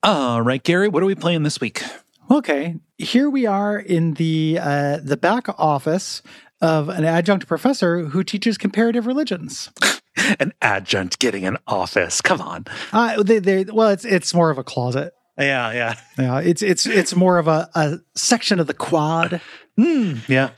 All right, Gary, what are we playing this week? Okay, here we are in the back office of an adjunct professor who teaches comparative religions. An adjunct getting an office. Come on. It's more of a closet. Yeah. Yeah, it's more of a section of the quad. Yeah.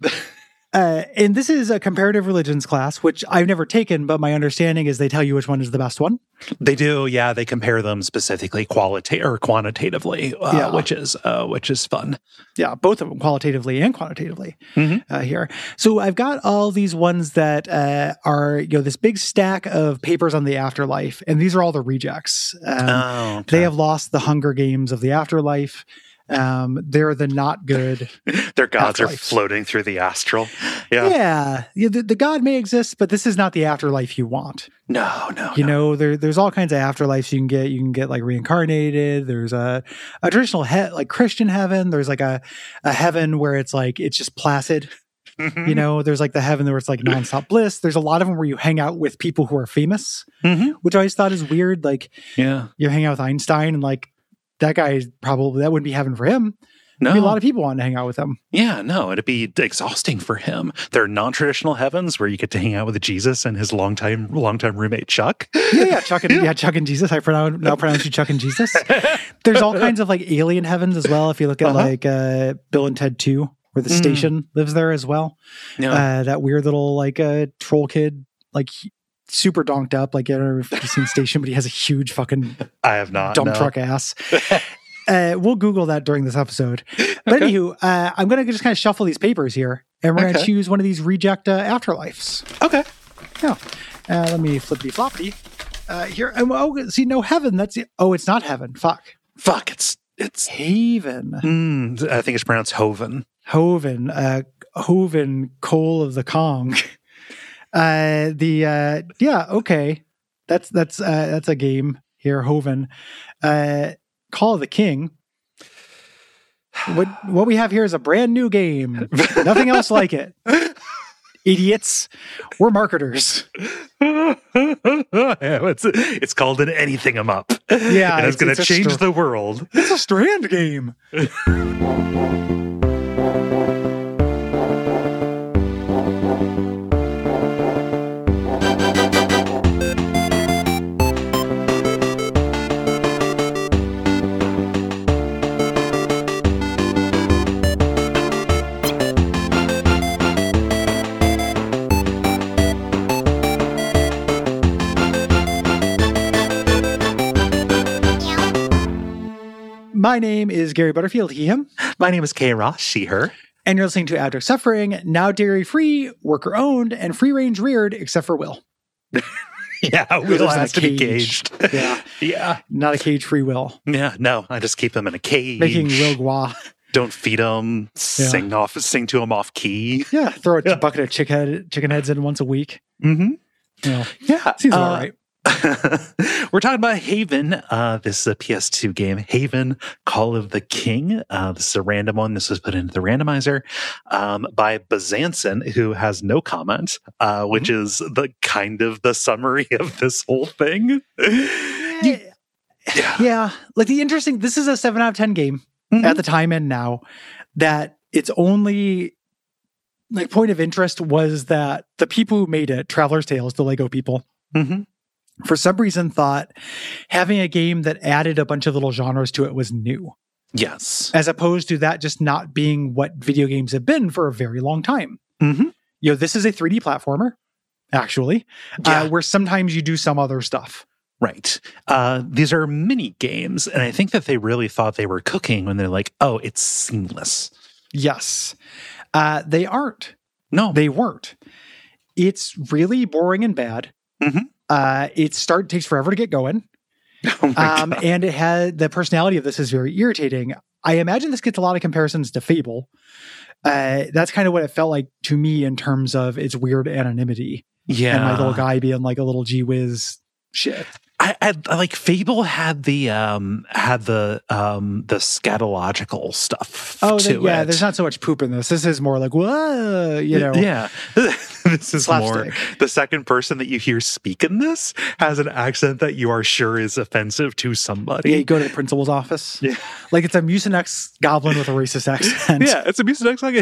And this is a comparative religions class, which I've never taken, but my understanding is they tell you which one is the best one. They do, yeah. They compare them specifically quantitatively, which is fun. Yeah, both of them, qualitatively and quantitatively here. So I've got all these ones that are this big stack of papers on the afterlife, and these are all the rejects. Okay. They have lost the Hunger Games of the afterlife. They're the not good. Their gods afterlives. Are floating through the astral. Yeah. The god may exist, but this is not the afterlife you want. No. There's all kinds of afterlives you can get. You can get like reincarnated. There's a traditional like Christian heaven. There's like a heaven where it's just placid. There's like the heaven where it's like nonstop bliss. There's a lot of them where you hang out with people who are famous, which I always thought is weird. Like, you hang out with Einstein and like, that guy that wouldn't be heaven for him. No. There'd be a lot of people wanting to hang out with him. Yeah, no, it'd be exhausting for him. There are non-traditional heavens where you get to hang out with Jesus and his longtime roommate Chuck. Yeah, Chuck and Jesus. I now pronounce you Chuck and Jesus. There's all kinds of like alien heavens as well. If you look at like Bill and Ted 2, where the station lives there as well. Yeah. That weird little like troll kid, like super donked up. Like, I don't know if you've seen Station, but he has a huge fucking I have not dump truck ass. We'll Google that during this episode. But anywho, I'm going to just kind of shuffle these papers here, and we're going to choose one of these reject afterlives. Okay. Yeah. Let me flippity floppity. Here. See, no heaven. That's it. Oh, it's not heaven. Fuck. It's haven. I think it's pronounced Hoven. Hoven, coal of the Kong. Okay. That's a game here. Hoven, Call of the King. What we have here is a brand new game. Nothing else like it. Idiots. We're marketers. It's called an anything 'em up. Yeah. And it's going to change the world. It's a Strand game. My name is Gary Butterfield, he, him. My name is Kay Ross, she, her. And you're listening to Abject Suffering, now dairy-free, worker-owned, and free-range reared, except for Will. Yeah, Will has to be caged. Yeah. Not a cage-free Will. Yeah, no, I just keep him in a cage. Making Will Gua. Don't feed him, sing to him off key. Yeah, throw a bucket of chicken heads in once a week. Yeah. Seems all right. We're talking about Haven. This is a PS2 game, Haven, Call of the King. This is a random one. This was put into the randomizer by Bazanson, who has no comment, which is the kind of the summary of this whole thing. Yeah. Like this is a 7 out of 10 game at the time and now, that its only like point of interest was that the people who made it, Traveler's Tales, the Lego people, for some reason thought having a game that added a bunch of little genres to it was new. Yes. As opposed to that just not being what video games have been for a very long time. This is a 3D platformer, actually, where sometimes you do some other stuff. Right. These are mini games, and I think that they really thought they were cooking when they're like, oh, it's seamless. Yes. They aren't. No. They weren't. It's really boring and bad. It takes forever to get going. Oh my God. And it had the personality of this is very irritating. I imagine this gets a lot of comparisons to Fable. That's kind of what it felt like to me in terms of its weird anonymity. Yeah. And my little guy being like a little gee whiz shit. I like Fable had the scatological stuff. There's not so much poop in this. This is more like whoa, Yeah. This is Slapstick. more the second person that you hear speak in this has an accent that you are sure is offensive to somebody. Yeah, you go to the principal's office. Yeah. Like it's a Mucinex goblin with a racist accent. Yeah, it's a music like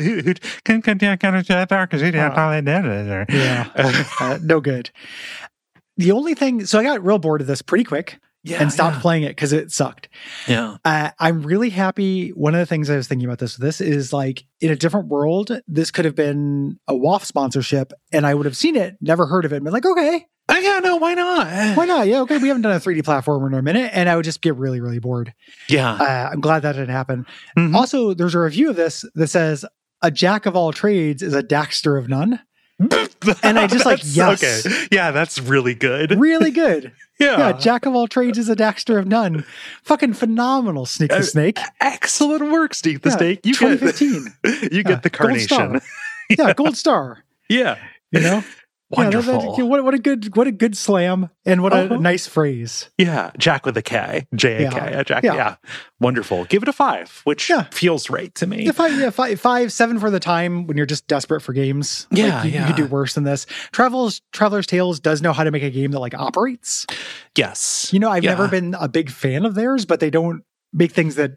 No good. The only thing, so I got real bored of this pretty quick and stopped playing it because it sucked. Yeah. I'm really happy. One of the things I was thinking about this is like in a different world, this could have been a WAF sponsorship and I would have seen it, never heard of it, and been like, okay. Yeah, no, why not? Why not? Yeah, okay. We haven't done a 3D platformer in a minute, and I would just get really, really bored. Yeah. I'm glad that didn't happen. Mhm. Also, there's a review of this that says, a jack of all trades is a Daxter of none. And I just like, yes. Okay. Yeah, that's really good. Really good. Yeah. Jack of all trades is a Daxter of none. Fucking phenomenal, Sneak the Snake. Excellent work, Sneak the Snake. You 2015. You get the carnation. Yeah, gold star. Yeah. You know? Wonderful. Yeah, what a good slam and what a nice phrase. Yeah, Jack with a K, J-A-K, Jack. Yeah, wonderful. Give it a 5, which feels right to me. Yeah, 5, 7 for the time when you're just desperate for games. Yeah, you could do worse than this. Traveler's Tales does know how to make a game that like operates. Yes, I've never been a big fan of theirs, but they don't make things that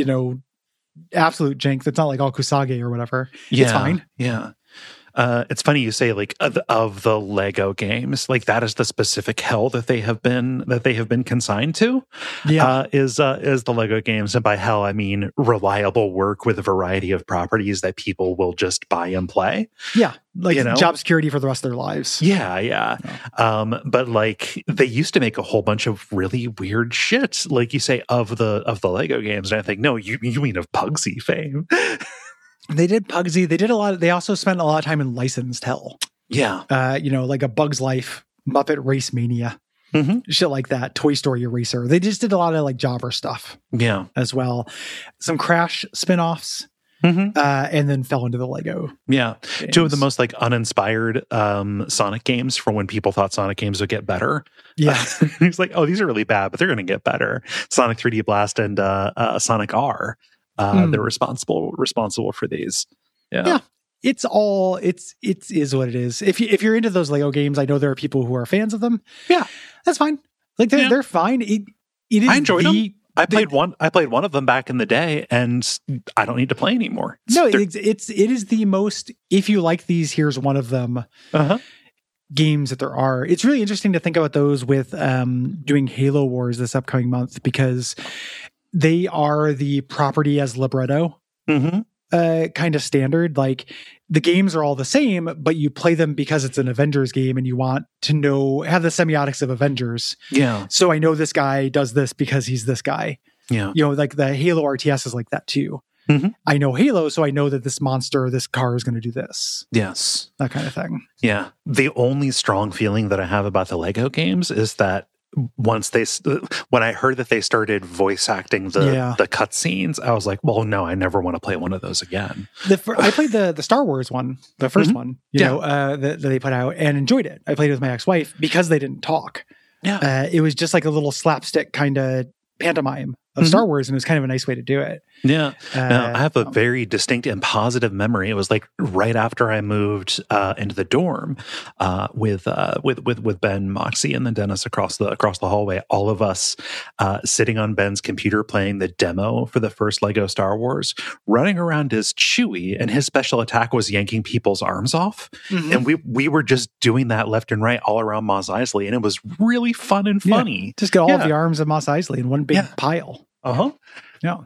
absolute jank. That's not like all Kusage or whatever. It's fine. Yeah. It's funny you say like of the Lego games, like that is the specific hell that they have been consigned to. Yeah, is the Lego games, and by hell I mean reliable work with a variety of properties that people will just buy and play. Yeah, like job security for the rest of their lives. Yeah. But like they used to make a whole bunch of really weird shit, like you say of the Lego games, and I think no, you mean of Pugsy fame. They did Pugsy. They did a lot. They also spent a lot of time in licensed hell. Yeah. Like a Bug's Life, Muppet Race Mania, shit like that. Toy Story Eraser. They just did a lot of like jobber stuff. Yeah. As well. Some Crash spinoffs. And then fell into the Lego. Yeah. games. 2 of the most like uninspired Sonic games for when people thought Sonic games would get better. Yeah. He's like, oh, these are really bad, but they're going to get better. Sonic 3D Blast and Sonic R. They're responsible for these. Yeah. It's all it is what it is. If you're into those Lego games, I know there are people who are fans of them. Yeah, that's fine. Like they're fine. It is. I enjoyed them. I played one of them back in the day, and I don't need to play anymore. It is the most. If you like these, here's one of them. Games that there are. It's really interesting to think about those with doing Halo Wars this upcoming month because they are the property as libretto kind of standard. Like the games are all the same, but you play them because it's an Avengers game and you want to have the semiotics of Avengers. Yeah. So I know this guy does this because he's this guy. Yeah. Like the Halo RTS is like that too. I know Halo, so I know that this monster, this car is going to do this. Yes. That kind of thing. Yeah. The only strong feeling that I have about the Lego games is that when I heard that they started voice acting the cutscenes, I was like, well, no, I never want to play one of those again. I played the Star Wars one, the first one, that they put out and enjoyed it. I played it with my ex-wife because they didn't talk. Yeah. It was just like a little slapstick kind of pantomime of Star Wars, and it was kind of a nice way to do it. Yeah. Now, I have a very distinct and positive memory. It was like right after I moved into the dorm with Ben, Moxie, and then Dennis across the hallway. All of us sitting on Ben's computer playing the demo for the first Lego Star Wars, running around as Chewie, and his special attack was yanking people's arms off. And we were just doing that left and right all around Mos Eisley, and it was really fun and funny. Yeah. Just get all of the arms of Mos Eisley in one big pile. Yeah.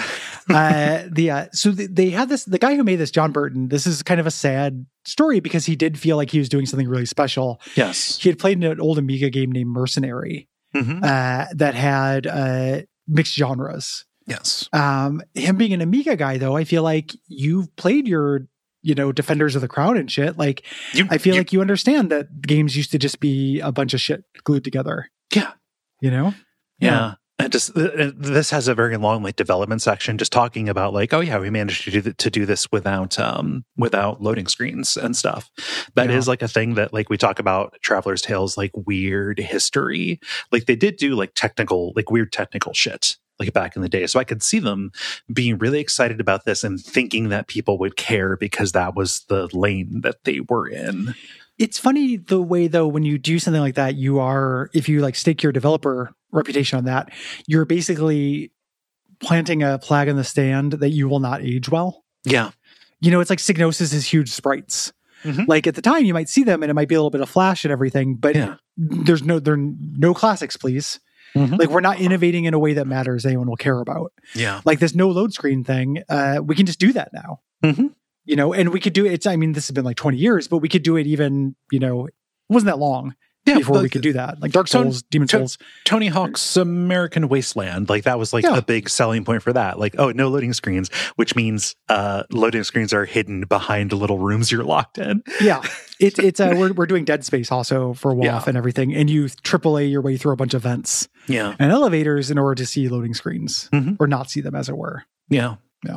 So they had this, the guy who made this, John Burton, this is kind of a sad story because he did feel like he was doing something really special. Yes. He had played in an old Amiga game named Mercenary that had mixed genres. Yes. Him being an Amiga guy, though, I feel like you've played your, Defenders of the Crown and shit. Like, I feel like you understand that games used to just be a bunch of shit glued together. Yeah. Yeah. And just this has a very long development section, just talking about we managed to do this without loading screens and stuff. That is like a thing that we talk about Traveler's Tales, weird history. They did do weird technical shit. like back in the day. So I could see them being really excited about this and thinking that people would care because that was the lane that they were in. It's funny the way, though, when you do something like that, if you like stake your developer reputation on that, you're basically planting a flag in the stand that you will not age well. Yeah. It's like Psygnosis is huge sprites. Mm-hmm. Like at the time you might see them and it might be a little bit of flash and everything, but there are no classics, please. Mm-hmm. Like we're not innovating in a way that matters, anyone will care about. Yeah. Like this no load screen thing, we can just do that now. Mm-hmm. And we could do it. This has been like 20 years, but we could do it even, it wasn't that long before we could do that. Like Dark Souls, Demon Souls. Tony Hawk's American Wasteland, like that was like a big selling point for that. Like, oh, no loading screens, which means loading screens are hidden behind little rooms you're locked in. Yeah. It's we're doing Dead Space also for WoF and everything. And you AAA your way through a bunch of vents and elevators in order to see loading screens or not see them, as it were. Yeah. No,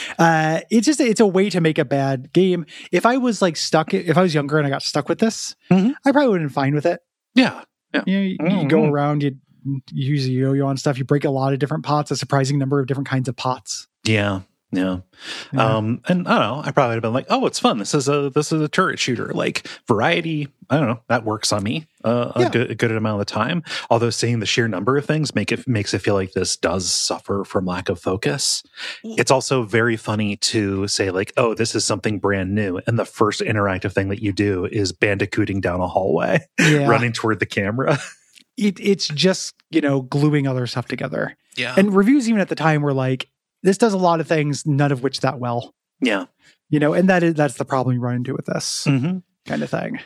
it's a way to make a bad game. If I was if I was younger and I got stuck with this, I probably would have been fine with it. Yeah. You go around, you use a yo-yo on stuff, you break a lot of different pots, a surprising number of different kinds of pots. Yeah. And I don't know, I probably would have been like, oh, it's fun. This is a turret shooter. Like variety, I don't know, that works on me a good amount of the time. Although seeing the sheer number of things makes it feel like this does suffer from lack of focus. It's also very funny to say like, oh, this is something brand new. And the first interactive thing that you do is bandicooting down a hallway, running toward the camera. It's just, gluing other stuff together. Yeah. And reviews even at the time were like, this does a lot of things, none of which that well. Yeah. And that's the problem you run into with this kind of thing.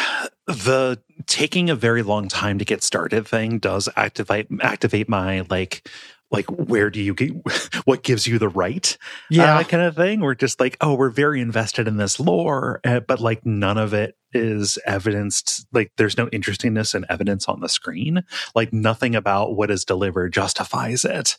The taking a very long time to get started thing does activate my like where do you get what gives you the right kind of thing. We're just like, oh, we're very invested in this lore, but like none of it is evidenced. Like there's no interestingness and evidence on the screen. Like nothing about what is delivered justifies it.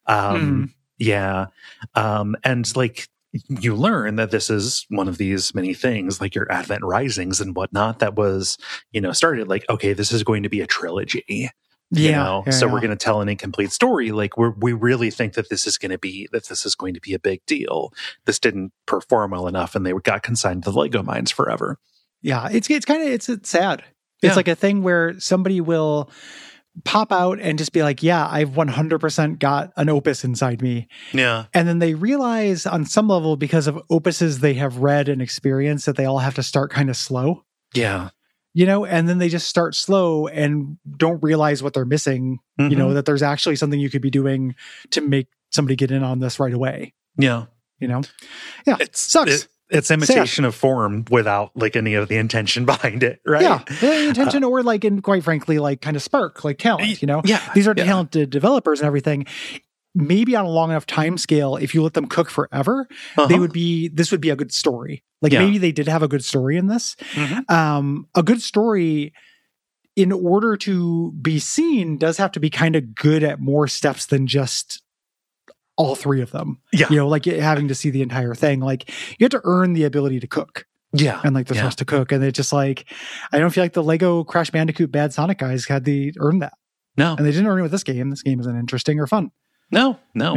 Yeah. And like you learn that this is one of these many things like your Advent Risings and whatnot that was, started like, okay, this is going to be a trilogy. So we're going to tell an incomplete story. Like we really think that this is going to be a big deal. This didn't perform well enough and they got consigned to the Lego mines forever. Yeah. It's sad. It's like a thing where somebody will pop out and just be like, yeah, I've 100% got an opus inside me. Yeah. And then they realize on some level, because of opuses they have read and experienced, that they all have to start kind of slow. Yeah. And then they just start slow and don't realize what they're missing, that there's actually something you could be doing to make somebody get in on this right away. Yeah. Yeah. It sucks. It's imitation of form without like any of the intention behind it, right? Yeah, the intention or like, and quite frankly, like kind of spark, like talent, Yeah. These are talented developers and everything. Maybe on a long enough time scale, if you let them cook forever, this would be a good story. Like maybe they did have a good story in this. A good story, in order to be seen, does have to be kind of good at more steps than just all three of them. Yeah. Like having to see the entire thing. Like you have to earn the ability to cook. Yeah. And like the thrust to cook. And it's just like, I don't feel like the Lego Crash Bandicoot Bad Sonic guys had to earn that. No. And they didn't earn it with this game. This game isn't interesting or fun. No.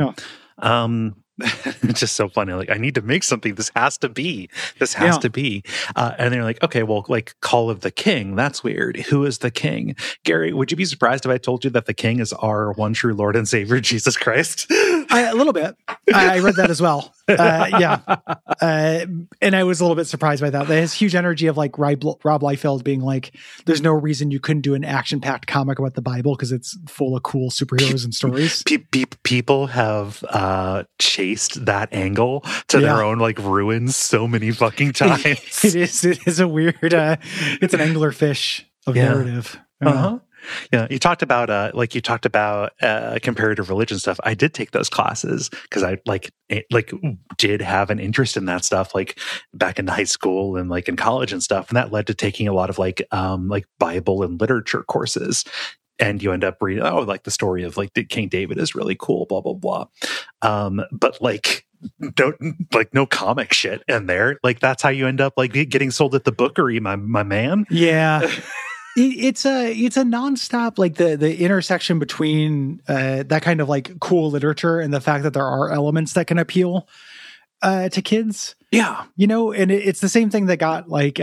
It's just so funny. Like, I need to make something. This has to be. And they're like, okay, well, like Call of the King. That's weird. Who is the king? Gary, would you be surprised if I told you that the king is our one true Lord and Savior, Jesus Christ? A little bit. I read that as well. And I was a little bit surprised by that. That has huge energy of like Rob Liefeld being like, there's no reason you couldn't do an action-packed comic about the Bible because it's full of cool superheroes and stories. People have chased that angle to their own like ruins so many fucking times. It is a weird, it's an anglerfish of narrative. Yeah, you talked about comparative religion stuff. I did take those classes because I did have an interest in that stuff, like back in high school and like in college and stuff, and that led to taking a lot of like Bible and literature courses. And you end up reading, like the story of like King David is really cool, blah blah blah. But like, no comic shit in there. Like that's how you end up like getting sold at the bookery, my man. Yeah. It's a nonstop, like the intersection between that kind of like cool literature and the fact that there are elements that can appeal to kids. Yeah. You know, and it's the same thing that got like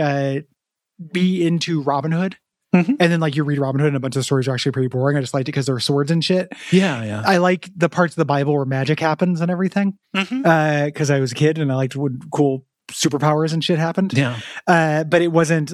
be into Robin Hood. And then like you read Robin Hood and a bunch of the stories are actually pretty boring. I just liked it because there were swords and shit. Yeah. I like the parts of the Bible where magic happens and everything because I was a kid and I liked when cool superpowers and shit happened. Yeah. But it wasn't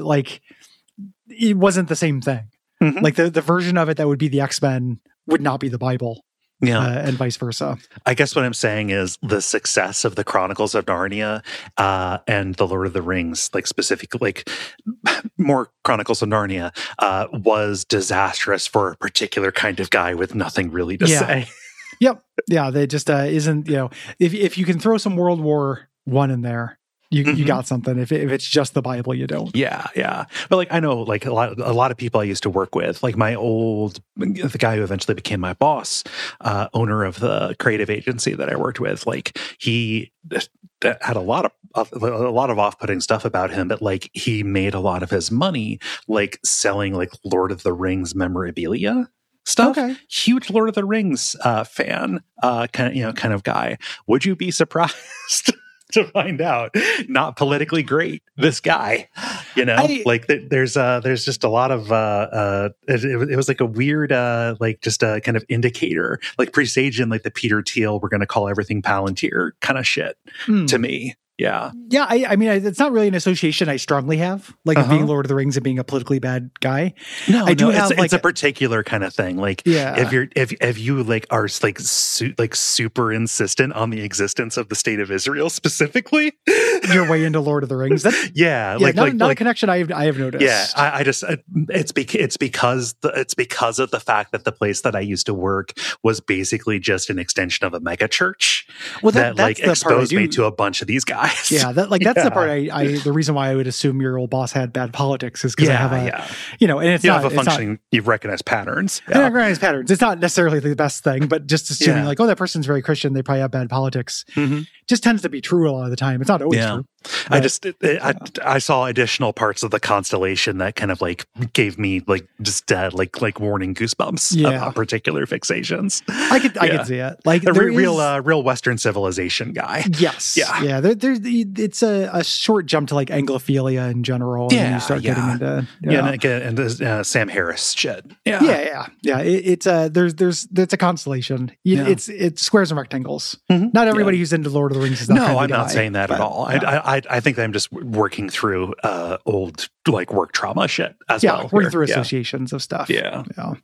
the same thing. Like the version of it that would be the X-Men would not be the Bible. Yeah. And vice versa. I guess what I'm saying is the success of the Chronicles of Narnia and the Lord of the Rings, like specifically, like more Chronicles of Narnia, was disastrous for a particular kind of guy with nothing really to say. Yep. Yeah. They just isn't, you know, if you can throw some World War I in there, you got something. If it's just the Bible, you don't. Yeah. But like I know, like a lot of people I used to work with, like the guy who eventually became my boss, owner of the creative agency that I worked with, like he had a lot of off-putting stuff about him, but like he made a lot of his money like selling like Lord of the Rings memorabilia stuff. Okay. Huge Lord of the Rings fan, kind of guy. Would you be surprised to find out not politically great, this guy, you know, there's just a lot of it was like a weird like just a kind of indicator, like presaging like the Peter Thiel, we're going to call everything Palantir kind of shit to me. Yeah. I mean, it's not really an association I strongly have, like of being Lord of the Rings and being a politically bad guy. No, I do have it's a particular kind of thing. Like, yeah. if you like are like super insistent on the existence of the state of Israel specifically, you're way into Lord of the Rings. That's, not a connection I have noticed. Yeah, I just it's because of the fact that the place that I used to work was basically just an extension of a mega church that like exposed me to a bunch of these guys. Yeah, that's the part the reason why I would assume your old boss had bad politics is because I have you know, and it's you not have a functioning, you recognize patterns. I recognize patterns. It's not necessarily the best thing, but just assuming like, oh, that person's very Christian, they probably have bad politics. Just tends to be true a lot of the time. It's not always true. I saw additional parts of the constellation that kind of like gave me like just like warning goosebumps about particular fixations. I could see it. Like a real Western civilization guy. Yes. Yeah. It's a short jump to like Anglophilia in general. And then you start getting into Sam Harris shit. Yeah. It's a constellation. It's squares and rectangles. Not everybody who's into Lord of the Rings is that kind of guy. No, I'm not saying that at all. I think I'm just working through old like work trauma shit as well. Working through associations of stuff. Yeah.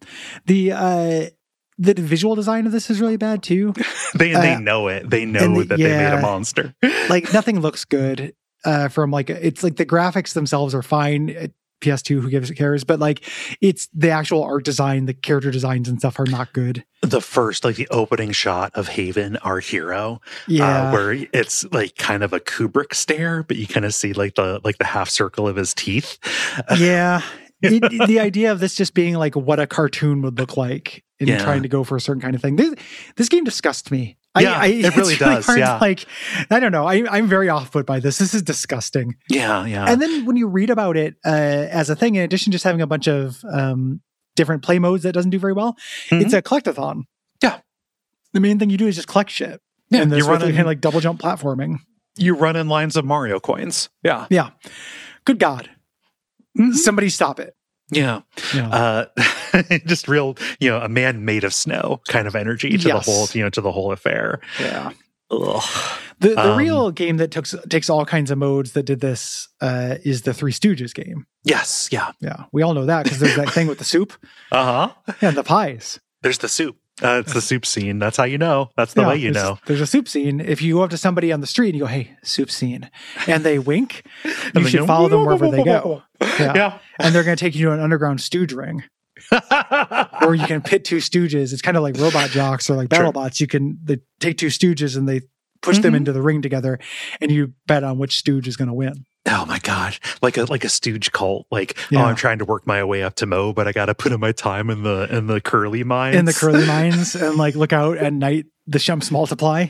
The visual design of this is really bad too. They know it. They know that they made a monster. Like nothing looks good from like, it's like the graphics themselves are fine. PS2, who cares? But like, it's the actual art design, the character designs and stuff are not good. The first, like the opening shot of Haven, our hero, where it's like kind of a Kubrick stare, but you kind of see like the half circle of his teeth. Yeah. The idea of this just being like what a cartoon would look like and trying to go for a certain kind of thing. This game disgusts me. It really does. Like, I don't know. I'm very off put by this. This is disgusting. Yeah. And then when you read about it as a thing, in addition to just having a bunch of different play modes that doesn't do very well, it's a collectathon. Yeah. The main thing you do is just collect shit. Yeah. And there's kind of like double jump platforming. You run in lines of Mario coins. Yeah. Yeah. Good God. Somebody stop it. Yeah. Just real, a man made of snow kind of energy to the whole affair. Yeah. Ugh. The real game that takes all kinds of modes that did this is the Three Stooges game. Yes. Yeah. Yeah. We all know that because there's that thing with the soup. And the pies. There's the soup. It's the soup scene. That's how you know. That's the way you know. There's a soup scene. If you go up to somebody on the street and you go, "Hey, soup scene," and they wink, you should follow them wherever they go. Yeah. And they're going to take you to an underground stooge ring. Or you can pit two stooges. It's kind of like Robot Jocks or like BattleBots. They take two stooges and they push them into the ring together, and you bet on which stooge is going to win. Oh my God. Like a stooge cult. Like, I'm trying to work my way up to Mo, but I got to put in my time in the curly mines. In the curly mines, and like look out at night, the shemps multiply.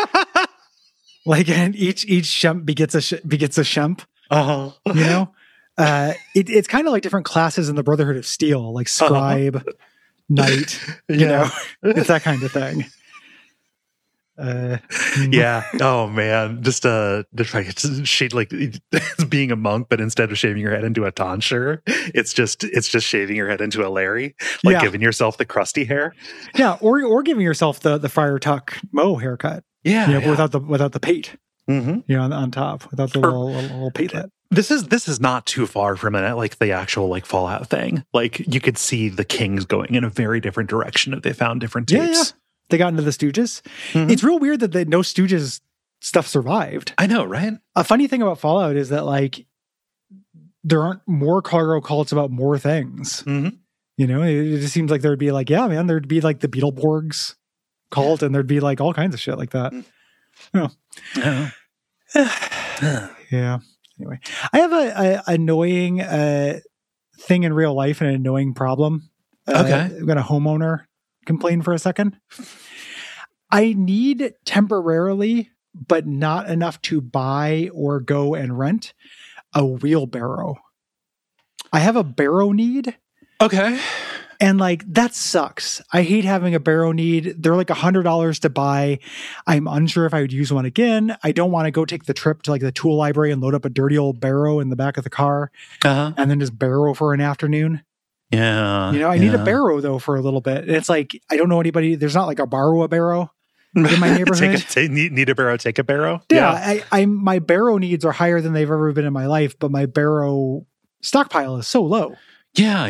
Like, and each shemp begets a shemp. Uh-huh. You know? It's kind of like different classes in the Brotherhood of Steel, like scribe, knight. You know, it's that kind of thing. Yeah. Oh man. Just like shade, like being a monk, but instead of shaving your head into a tonsure, it's just shaving your head into a Larry, like giving yourself the crusty hair. Yeah, or giving yourself the Friar Tuck Mo haircut. Yeah, you know, without the pate. Mm-hmm. You know, on top, without the little patelet. This is not too far from it, like the actual like Fallout thing. Like you could see the Kings going in a very different direction if they found different tapes. Yeah. They got into the Stooges. Mm-hmm. It's real weird that the no Stooges stuff survived. I know, right? A funny thing about Fallout is that like there aren't more cargo cults about more things. Mm-hmm. You know, it just seems like there'd be like, yeah, man, there'd be like the Beetleborgs cult, and there'd be like all kinds of shit like that. Oh. Yeah. Anyway, I have a annoying thing in real life and an annoying problem. Okay. I'm going to homeowner complain for a second. I need temporarily, but not enough to buy or go and rent, a wheelbarrow. I have a barrow need. Okay. And like, that sucks. I hate having a barrow need. They're like $100 to buy. I'm unsure if I would use one again. I don't want to go take the trip to like the tool library and load up a dirty old barrow in the back of the car and then just barrow for an afternoon. Yeah. You know, I need a barrow though for a little bit. And it's like, I don't know anybody. There's not like a borrow a barrow in my neighborhood. Need a barrow, take a barrow. Yeah. My barrow needs are higher than they've ever been in my life, but my barrow stockpile is so low. Yeah.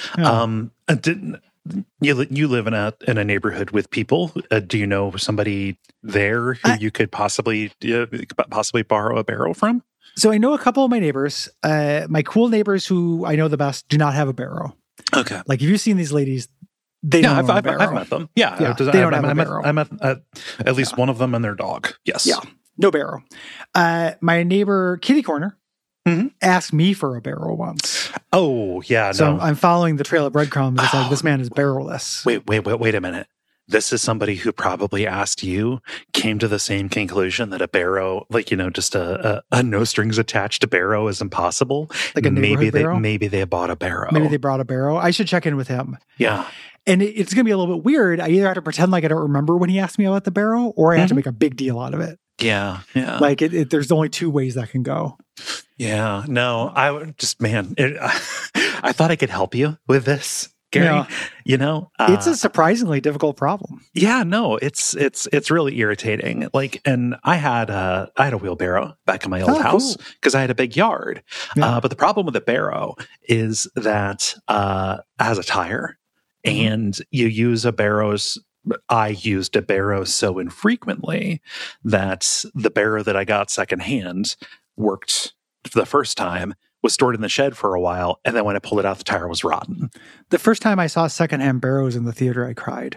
You live in a neighborhood with people. Do you know somebody there who you could possibly borrow a barrow from? So I know a couple of my neighbors. My cool neighbors who I know the best do not have a barrow. Okay. Like, if you've seen these ladies, they don't have a barrow. I've met them. Yeah. They don't have a barrow. I met at least one of them and their dog. Yes. Yeah. No barrow. My neighbor, Kitty Corner, asked me for a barrow once. Oh, yeah. So I'm following the trail of breadcrumbs. It's like, this man is barrowless. Wait a minute. This is somebody who probably asked you, came to the same conclusion that a barrow, like, you know, just a no strings attached barrow is impossible. Like a barrow? Maybe they bought a barrow. Maybe they brought a barrow. I should check in with him. Yeah. And it's going to be a little bit weird. I either have to pretend like I don't remember when he asked me about the barrow, or I have to make a big deal out of it. Yeah. Yeah. Like there's only two ways that can go. Yeah. No, I would just, I thought I could help you with this, Gary. Yeah. You know, it's a surprisingly difficult problem. Yeah, no, it's really irritating. Like, and I had a wheelbarrow back in my old house because I had a big yard. Yeah. But the problem with a barrow is that it has a tire, and you use a barrow's. I used a barrow so infrequently that the barrow that I got secondhand worked the first time, was stored in the shed for a while, and then when I pulled it out, the tire was rotten. The first time I saw secondhand barrows in the theater, I cried.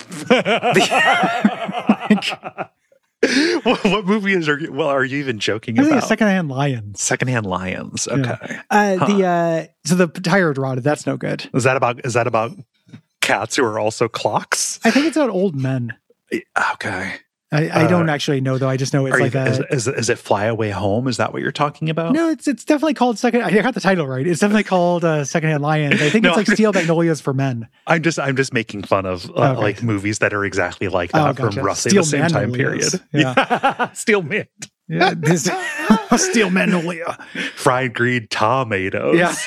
What movie are you even joking about? Secondhand Lions. Secondhand Lions. Okay. Yeah. So the tire had rotted. That's no good. Is that about cats who are also clocks? I think it's about old men. Okay. I don't actually know, though. I just know it's like is it Fly Away Home? Is that what you're talking about? No, it's definitely called I got the title right. It's definitely called Secondhand Lions. I think it's like Steel Magnolias for men. I'm just making fun of like movies that are exactly like that from roughly the same time period. Yeah. Steel Man. Yeah, Steel Magnolia. Fried green tomatoes. Yeah.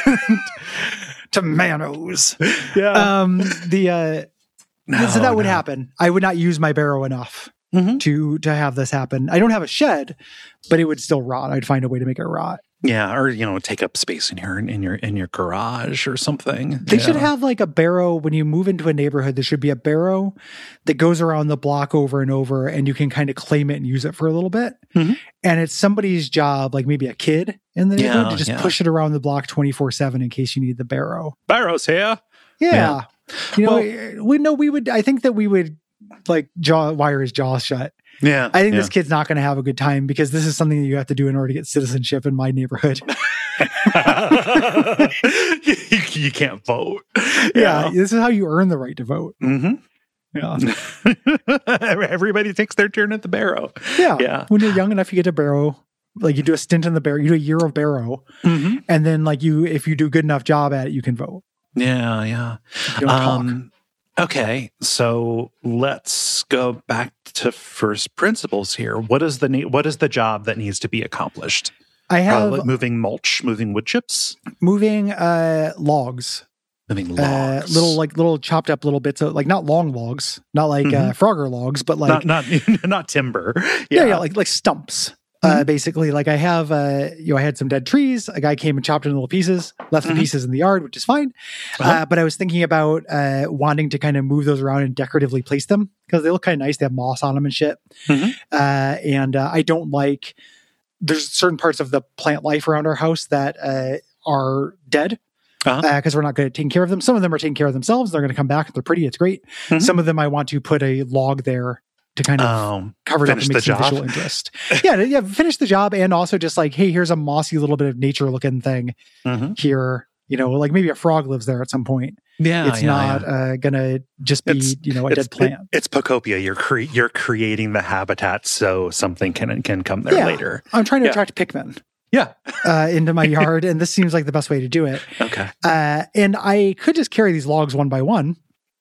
Tomatoes. Yeah. So that would happen. I would not use my barrow enough to have this happen. I don't have a shed, but it would still rot. I'd find a way to make it rot. Yeah, or take up space in your garage or something. They should have like a barrow when you move into a neighborhood. There should be a barrow that goes around the block over and over, and you can kind of claim it and use it for a little bit. And it's somebody's job, like maybe a kid in the neighborhood, to just push it around the block 24/7 in case you need the barrow. Barrow's here. Yeah. I think that we would like wire his jaw shut. Yeah. I think this kid's not going to have a good time because this is something that you have to do in order to get citizenship in my neighborhood. You can't vote. Yeah. This is how you earn the right to vote. Yeah. Everybody takes their turn at the barrow. Yeah. When you're young enough, you get to barrow Like you do a stint in the barrow, you do a year of barrow, and then like if you do a good enough job at it, you can vote. Yeah. You don't talk. Okay, so let's go back to first principles here. What is the job that needs to be accomplished? I have moving mulch, moving wood chips, moving logs. Moving logs, little chopped up little bits of like not long logs, not like Frogger logs, but like not timber. Yeah, like stumps. Basically, like I have, I had some dead trees. A guy came and chopped it in little pieces, left the pieces in the yard, which is fine. But I was thinking about wanting to kind of move those around and decoratively place them because they look kind of nice. They have moss on them and shit. And I don't like. There's certain parts of the plant life around our house that are dead. Because we're not good at taking care of them. Some of them are taking care of themselves. They're going to come back. They're pretty. It's great. Some of them I want to put a log there to kind of cover it up and make some visual interest. Yeah, finish the job and also just like, hey, here's a mossy little bit of nature looking thing here. Like maybe a frog lives there at some point. Yeah, it's not gonna just be a dead plant. It's Pocopia. You're creating the habitat so something can come there later. I'm trying to attract Pikmin. Into my yard, and this seems like the best way to do it. Okay. And I could just carry these logs one by one.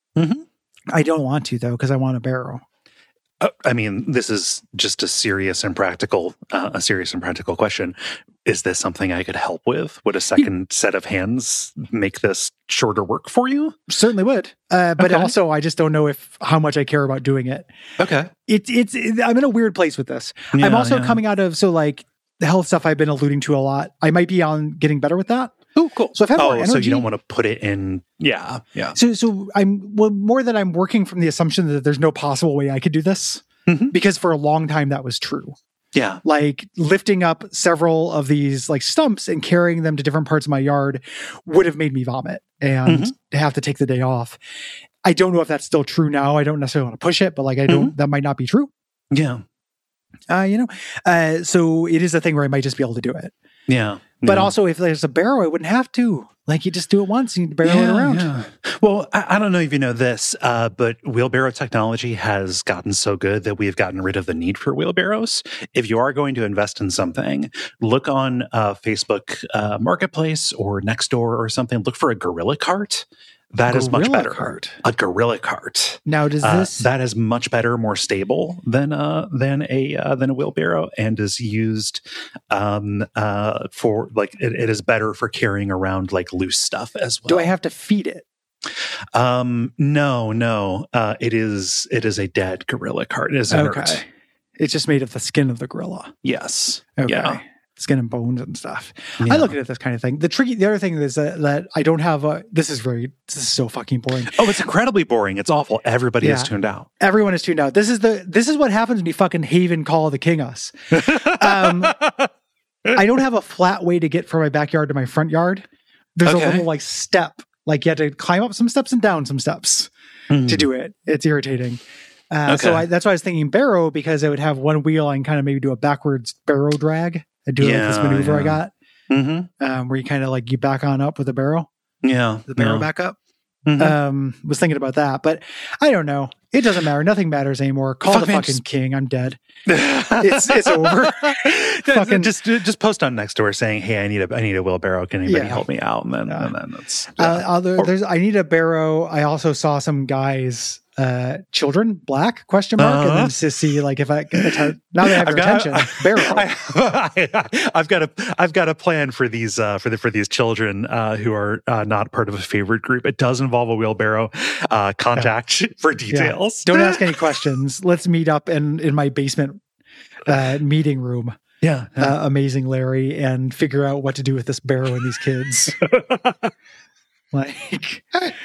I don't want to though, because I want a barrow. I mean, this is just a serious and practical question. Is this something I could help with? Would a second set of hands make this shorter work for you? Certainly would. But also, I just don't know how much I care about doing it. Okay. I'm in a weird place with this. I'm also coming out of, the health stuff I've been alluding to a lot. I might be on getting better with that. Oh, cool. So I've had more energy. So you don't want to put it in. Yeah. So more that I'm working from the assumption that there's no possible way I could do this because for a long time that was true. Yeah. Like lifting up several of these like stumps and carrying them to different parts of my yard would have made me vomit and have to take the day off. I don't know if that's still true now. I don't necessarily want to push it, but like that might not be true. Yeah. So it is a thing where I might just be able to do it. Yeah. But also if there's a barrow, I wouldn't have to. Like you just do it once and you barrel it around. Yeah. Well, I don't know if you know this, but wheelbarrow technology has gotten so good that we've gotten rid of the need for wheelbarrows. If you are going to invest in something, look on Facebook Marketplace or Nextdoor or something. Look for a Gorilla Cart. That is much better. A Gorilla Cart. Now, does this that is much better, more stable than a wheelbarrow, and is used for like it is better for carrying around like loose stuff as well. Do I have to feed it? No. It is a dead Gorilla Cart. It is inert. Okay. It's just made of the skin of the gorilla. Yes. Okay. Yeah. Skin and bones and stuff. Yeah. I look at this kind of thing. The other thing is that I don't have this is so fucking boring. Oh, it's incredibly boring. It's awful. Everybody is tuned out. Everyone is tuned out. This is what happens when you fucking Haven Call of the King us. I don't have a flat way to get from my backyard to my front yard. There's a little like step, like you have to climb up some steps and down some steps to do it. It's irritating. So that's why I was thinking barrow, because I would have one wheel and kind of maybe do a backwards barrow drag. I do like this maneuver I got, where you kind of like you back on up with the barrel. Yeah. The barrel back up. Was thinking about that, but I don't know. It doesn't matter. Nothing matters anymore. Call the fucking king. I'm dead. It's over. Just post on Nextdoor saying, "Hey, I need a wheelbarrow. Can anybody help me out?" And then that's. I need a barrow. I also saw some guys. Children, black ? And then to see like if I now they have your attention. Barrel. I've got a plan for these for these children who are not part of a favorite group. It does involve a wheelbarrow. Contact for details. Don't ask any questions. Let's meet up in my basement meeting room. Amazing Larry, and figure out what to do with this barrow and these kids. Like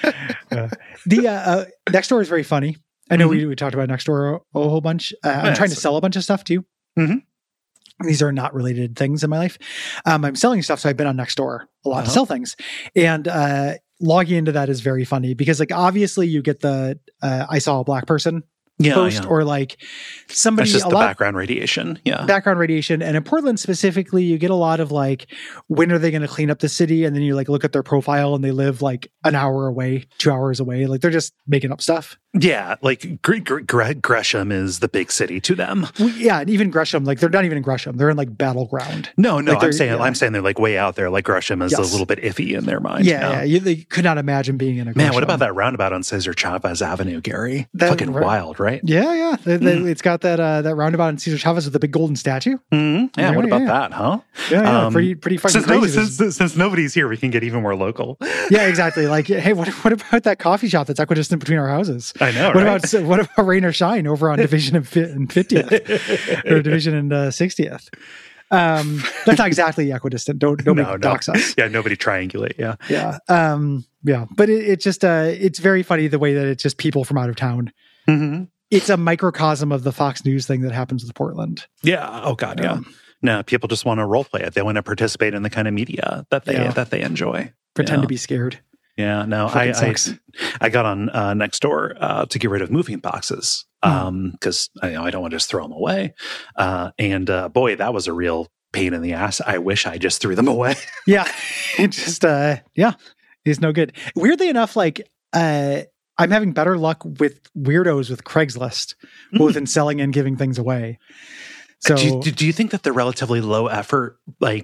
the Nextdoor is very funny. I know we talked about Nextdoor a whole bunch. I'm trying to sell a bunch of stuff too. These are not related things in my life. I'm selling stuff, so I've been on Nextdoor a lot to sell things, and logging into that is very funny because, like, obviously you get the I saw a black person post or like somebody. That's just the background radiation. Yeah, background radiation, and in Portland specifically, you get a lot of like, when are they going to clean up the city? And then you like look at their profile, and they live like an hour away, 2 hours away. Like they're just making up stuff. Yeah, like Gresham is the big city to them. Well, yeah, and even Gresham, like they're not even in Gresham; they're in like Battleground. No, like I'm saying they're like way out there. Like Gresham is a little bit iffy in their mind. Yeah. They could not imagine being in a Gresham. Man, what about that roundabout on Cesar Chavez Avenue, Gary? Fucking wild, right? Yeah. It's got that roundabout in Cesar Chavez with the big golden statue. Mm-hmm. Yeah, what about that, huh? Yeah, pretty fucking crazy. Since nobody's here, we can get even more local. Yeah, exactly. Like, hey, what about that coffee shop that's equidistant between our houses? I know. What about Rain or Shine over on Division and 50th or Division and 60th? That's not exactly equidistant. Don't dox us. Yeah, nobody triangulate. Yeah. Yeah. But it's just it's very funny the way that it's just people from out of town. Mm-hmm. It's a microcosm of the Fox News thing that happens with Portland. Yeah. Oh God. Yeah. No, people just want to role play it. They want to participate in the kind of media that they enjoy. Pretend to be scared. Yeah, no, I got on Nextdoor to get rid of moving boxes because I don't want to just throw them away. And boy, that was a real pain in the ass. I wish I just threw them away. Yeah, it just it's no good. Weirdly enough, like I'm having better luck with weirdos with Craigslist, both in selling and giving things away. So, do you think that the relatively low effort,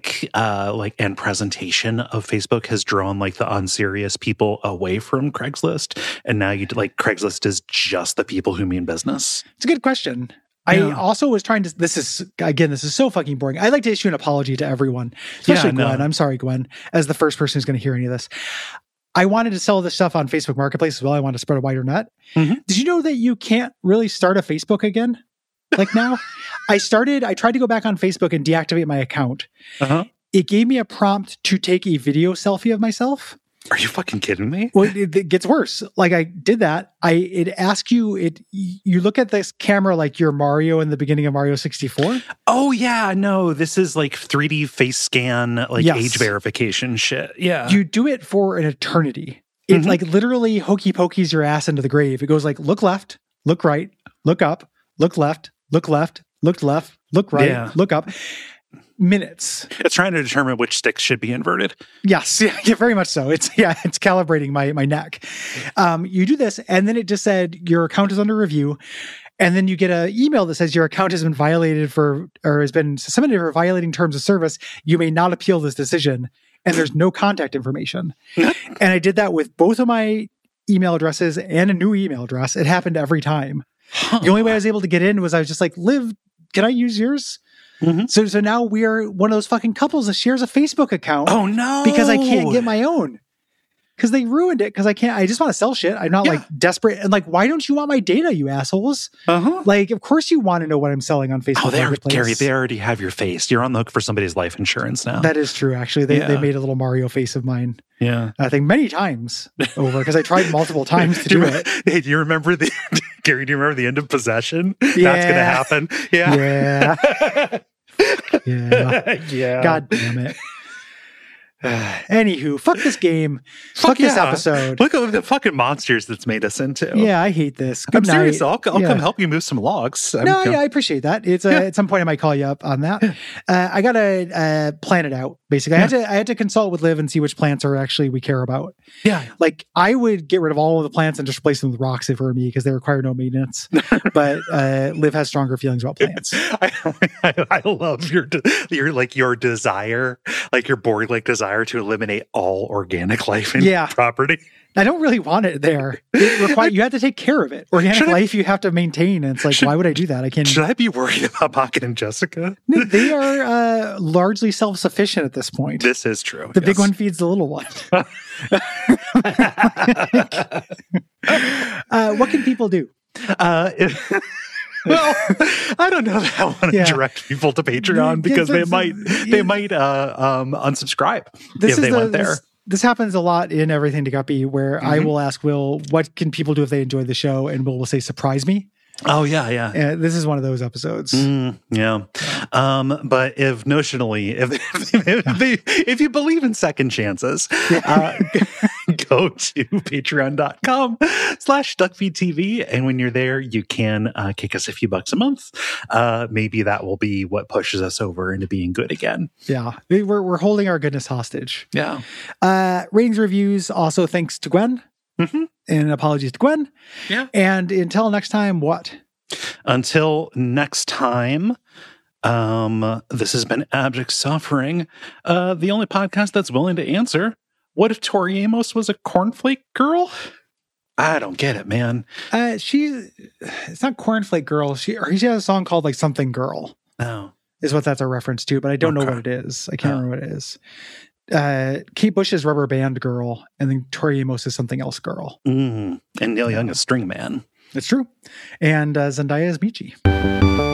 and presentation of Facebook has drawn like the unserious people away from Craigslist, and now Craigslist is just the people who mean business? It's a good question. Yeah. I also was trying to. This is so fucking boring. I like to issue an apology to everyone, especially Gwen. I'm sorry, Gwen, as the first person who's going to hear any of this. I wanted to sell this stuff on Facebook Marketplace as well. I wanted to spread a wider net. Mm-hmm. Did you know that you can't really start a Facebook again? Like now, I tried to go back on Facebook and deactivate my account. Uh-huh. It gave me a prompt to take a video selfie of myself. Are you fucking kidding me? Well, it gets worse. Like I did that. It asks you, you look at this camera like you're Mario in the beginning of Mario 64. Oh yeah, no, this is like 3D face scan, age verification shit. Yeah. You do it for an eternity. It like literally hokey pokeys your ass into the grave. It goes like, look left, look right, look up, look left, look left, look left, look right, look up. Minutes. It's trying to determine which sticks should be inverted. Yes, yeah, very much so. It's calibrating my neck. You do this, and then it just said your account is under review, and then you get an email that says your account has been violated or has been suspended for violating terms of service. You may not appeal this decision, and there's no contact information. And I did that with both of my email addresses and a new email address. It happened every time. Huh. The only way I was able to get in was I was just like, Liv, can I use yours? Mm-hmm. So now we're one of those fucking couples that shares a Facebook account. Oh no! Because I can't get my own. Because they ruined it. Because I can't. I just want to sell shit. I'm not like desperate. And like, why don't you want my data, you assholes? Uh-huh. Like, of course you want to know what I'm selling on Facebook. Oh, Gary, they already have your face. You're on the hook for somebody's life insurance now. That is true. Actually, they made a little Mario face of mine. Yeah, I think many times over because I tried multiple times to do it. Hey, do you remember Gary? Do you remember the end of Possession? Yeah. That's going to happen. Yeah. Yeah. God damn it. Anywho, fuck this game. Fuck this episode. Look at the fucking monsters that's made us into. Yeah, I hate this. I'm serious. I'll come help you move some logs. I appreciate that. It's at some point I might call you up on that. I gotta plan it out. Basically, I had to consult with Liv and see which plants are actually we care about. Yeah, like I would get rid of all of the plants and just replace them with rocks if it were me because they require no maintenance. But Liv has stronger feelings about plants. I love your desire, like your board-like desire to eliminate all organic life in property. I don't really want it there. You have to take care of it. Organic life you have to maintain. And it's like, why would I do that? I can't. Should I be worried about Pocket and Jessica? They are largely self-sufficient at this point. This is true. The big one feeds the little one. What can people do? Well, I don't know that I want to direct people to Patreon because they might unsubscribe if they went there. This happens a lot in Everything to Guppy where I will ask Will, what can people do if they enjoy the show? And Will say, surprise me. Oh, yeah. This is one of those episodes. Yeah. But if notionally, if you believe in second chances, go to patreon.com/duckfeedtv. And when you're there, you can kick us a few bucks a month. Maybe that will be what pushes us over into being good again. Yeah. We're holding our goodness hostage. Yeah. Ratings, reviews. Also, thanks to Gwen. Mm-hmm. And apologies to Gwen. Yeah. And until next time, what? Until next time, this has been Abject Suffering, the only podcast that's willing to answer, what if Tori Amos was a cornflake girl? I don't get it, man. It's not Cornflake Girl. She has a song called like Something Girl. Oh. Is what that's a reference to, but I don't know what it is. I can't remember what it is. Kate Bush is Rubber Band Girl, and then Tori Amos is Something Else Girl. And Neil Young is String Man. It's true. And Zendaya is Michi.